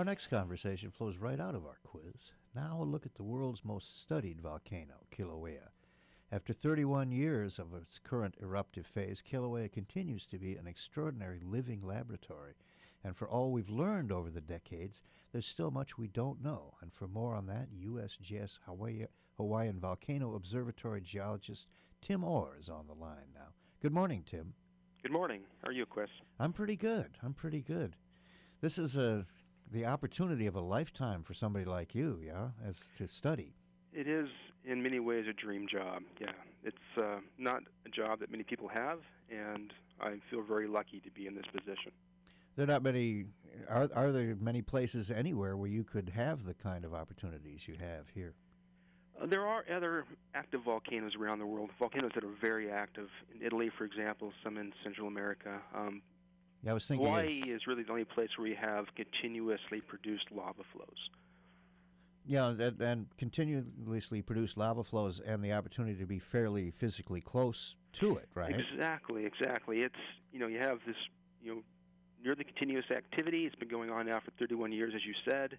next conversation flows right out of our quiz. Now a look at the world's most studied volcano, Kilauea. After 31 years of its current eruptive phase, Kilauea continues to be an extraordinary living laboratory. And for all we've learned over the decades, there's still much we don't know. And for more on that, USGS Hawaiian Volcano Observatory geologist Tim Orr is on the line now. Good morning, Tim. Good morning. How are you, Chris? I'm pretty good. This is the opportunity of a lifetime for somebody like you, yeah, as to study. It is, in many ways, a dream job, yeah. It's not a job that many people have, and I feel very lucky to be in this position. There are not many, are there many places anywhere where you could have the kind of opportunities you have here? There are other active volcanoes around the world, volcanoes that are very active. In Italy, for example, some in Central America. Yeah, I was thinking Hawaii is really the only place where we have continuously produced lava flows. Yeah, and continuously produced lava flows and the opportunity to be fairly physically close to it, right? Exactly. It's, you have this, nearly continuous activity. It's been going on now for 31 years, as you said,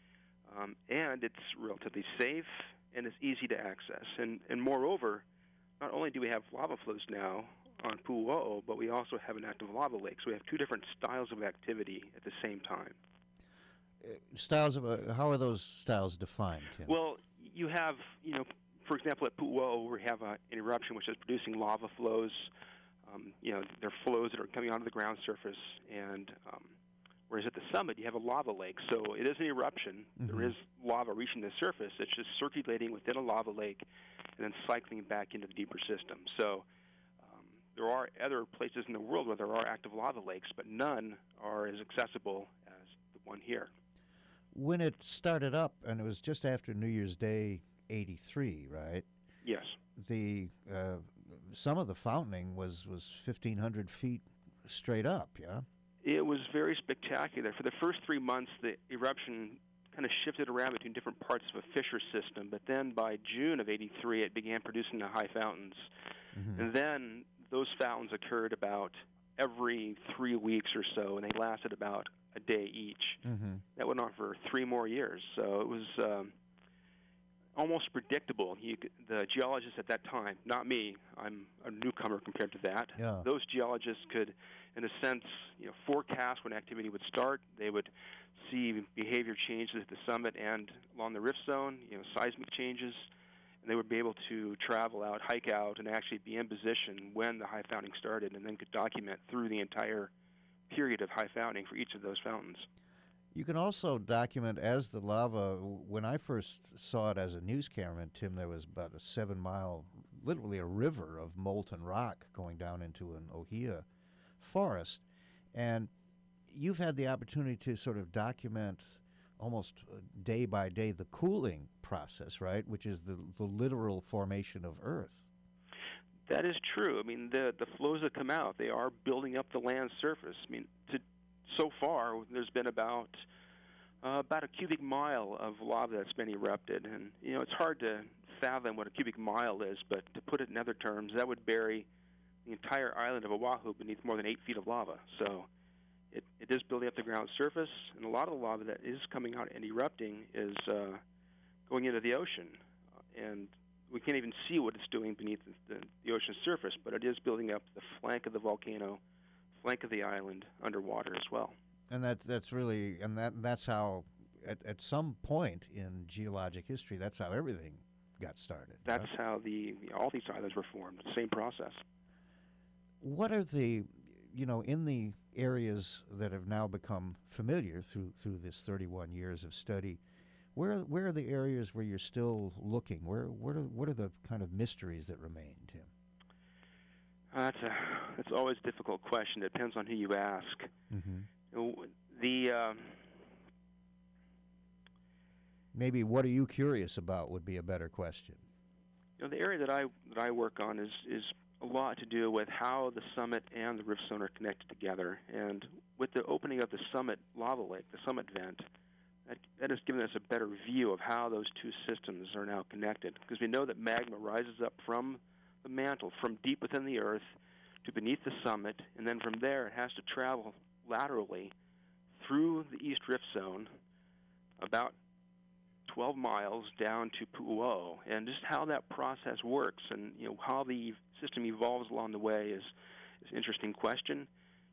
and it's relatively safe and it's easy to access. And moreover, not only do we have lava flows now on Pu'u'o'o, but we also have an active lava lake. So we have two different styles of activity at the same time. Styles of how are those styles defined, Tim? Well, you have, for example, at Pu'u'o'o, we have an eruption which is producing lava flows. They're flows that are coming onto the ground surface, and whereas at the summit you have a lava lake. So it is an eruption. Mm-hmm. There is lava reaching the surface. It's just circulating within a lava lake and then cycling back into the deeper system. So there are other places in the world where there are active lava lakes, but none are as accessible as the one here. When it started up, and it was just after New Year's Day '83, right? Yes. The some of the fountaining was 1,500 feet straight up, yeah? It was very spectacular. For the first 3 months, the eruption kind of shifted around between different parts of a fissure system, but then by June of '83, it began producing the high fountains. Mm-hmm. And then those fountains occurred about every 3 weeks or so, and they lasted about a day each. Mm-hmm. That went on for 3 more years. So it was almost predictable. The geologists at that time, not me, I'm a newcomer compared to that. Yeah. Those geologists could, in a sense, forecast when activity would start. They would see behavior changes at the summit and along the rift zone, seismic changes, and they would be able to travel out, hike out, and actually be in position when the high fountain started, and then could document through the entire period of high fountaining for each of those fountains. You can also document as the lava. When I first saw it as a news cameraman, Tim, there was about a 7-mile, literally a river of molten rock going down into an ohia forest. And you've had the opportunity to sort of document almost day by day the cooling process, right, which is the literal formation of Earth. That is true. I mean, the flows that come out, they are building up the land surface. I mean, so far, there's been about a cubic mile of lava that's been erupted. And, it's hard to fathom what a cubic mile is, but to put it in other terms, that would bury the entire island of Oahu beneath more than 8 feet of lava. So it is building up the ground surface, and a lot of the lava that is coming out and erupting is going into the ocean. And we can't even see what it's doing beneath the ocean surface, but it is building up the flank of the volcano, flank of the island underwater as well. And that's how at some point in geologic history, that's how everything got started. That's how all these islands were formed. Same process. What are the, in the areas that have now become familiar through this 31 years of study, where are the areas where you're still looking? What are the kind of mysteries that remain, Tim? That's always a difficult question. It depends on who you ask. Mm-hmm. Maybe what are you curious about would be a better question. The area that I work on is a lot to do with how the summit and the rift zone are connected together. And with the opening of the summit lava lake, the summit vent, that has given us a better view of how those two systems are now connected. Because we know that magma rises up from the mantle, from deep within the earth to beneath the summit, and then from there it has to travel laterally through the east rift zone about 12 miles down to Pu'uo, and just how that process works and how the system evolves along the way is an interesting question.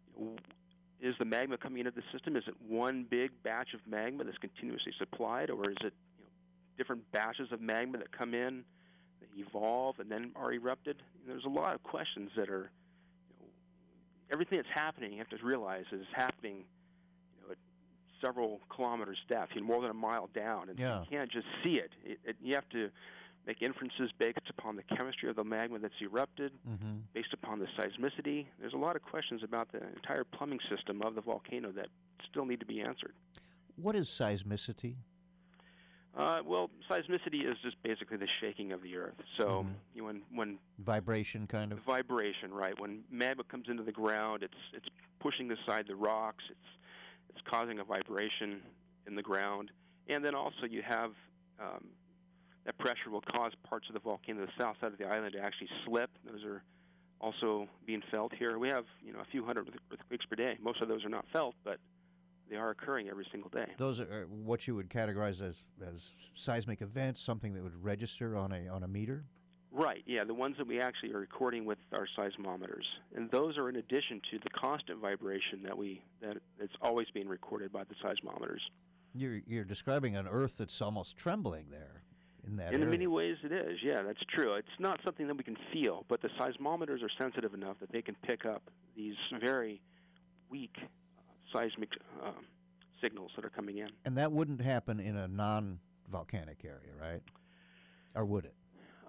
Is the magma coming into the system? Is it one big batch of magma that's continuously supplied, or is it different batches of magma that come in, that evolve, and then are erupted? There's a lot of questions that are everything that's happening. You have to realize is happening at several kilometers depth, more than a mile down, and so you can't just see it. You have to make inferences based upon the chemistry of the magma that's erupted, based upon the seismicity. There's a lot of questions about the entire plumbing system of the volcano that still need to be answered. What is seismicity? Well, seismicity is just basically the shaking of the earth. So when vibration, kind of vibration, right? When magma comes into the ground, it's pushing aside the rocks. It's causing a vibration in the ground, and then also you have that pressure will cause parts of the volcano, the south side of the island, to actually slip. Those are also being felt here. We have a few hundred earthquakes per day. Most of those are not felt, but they are occurring every single day. Those are what you would categorize as seismic events, something that would register on a meter? Right, yeah, the ones that we actually are recording with our seismometers. And those are in addition to the constant vibration that's always being recorded by the seismometers. You're describing an earth that's almost trembling there in that area. In many ways it is, yeah, that's true. It's not something that we can feel, but the seismometers are sensitive enough that they can pick up these very weak seismic signals that are coming in. And that wouldn't happen in a non-volcanic area, right? Or would it?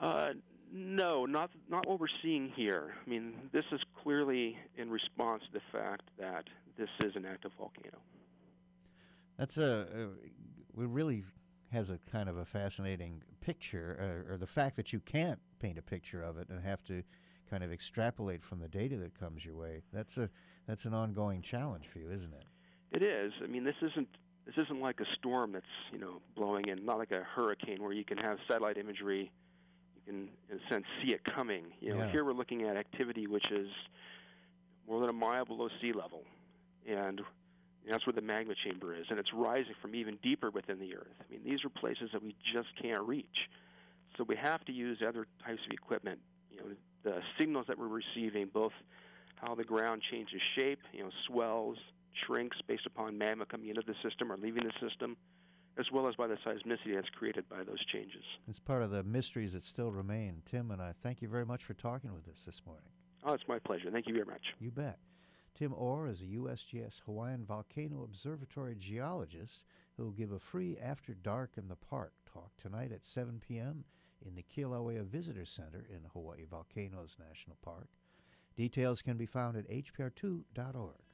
No, not what we're seeing here. I mean, this is clearly in response to the fact that this is an active volcano. That's it really has a kind of a fascinating picture, or the fact that you can't paint a picture of it and have to kind of extrapolate from the data that comes your way. That's an ongoing challenge for you, isn't it? It is. I mean, this isn't like a storm that's blowing in, not like a hurricane where you can have satellite imagery. You can, in a sense, see it coming. Here we're looking at activity which is more than a mile below sea level, and that's where the magma chamber is, and it's rising from even deeper within the Earth. I mean, these are places that we just can't reach. So we have to use other types of equipment. The signals that we're receiving, both how the ground changes shape, swells, shrinks based upon magma coming into the system or leaving the system, as well as by the seismicity that's created by those changes. It's part of the mysteries that still remain. Tim and I thank you very much for talking with us this morning. Oh, it's my pleasure. Thank you very much. You bet. Tim Orr is a USGS Hawaiian Volcano Observatory geologist who will give a free After Dark in the Park talk tonight at 7 p.m. in the Kilauea Visitor Center in Hawaii Volcanoes National Park. Details can be found at hpr2.org.